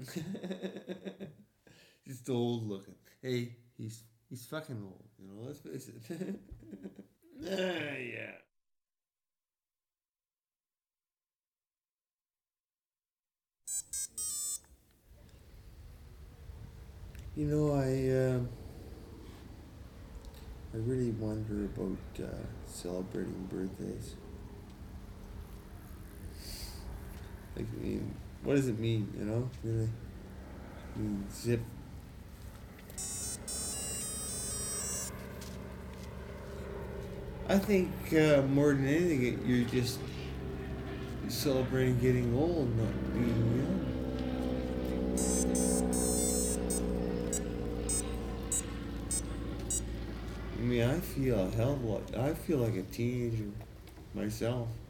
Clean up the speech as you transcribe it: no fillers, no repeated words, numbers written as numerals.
Just old looking. Hey, he's fucking old. You know, let's face it. Yeah. You know, I really wonder about celebrating birthdays. Like, I mean, what does it mean? You know, really? I mean, zip. I think more than anything, you're just celebrating getting old, not being young. I mean, I feel a hell of a lot. I feel like a teenager myself.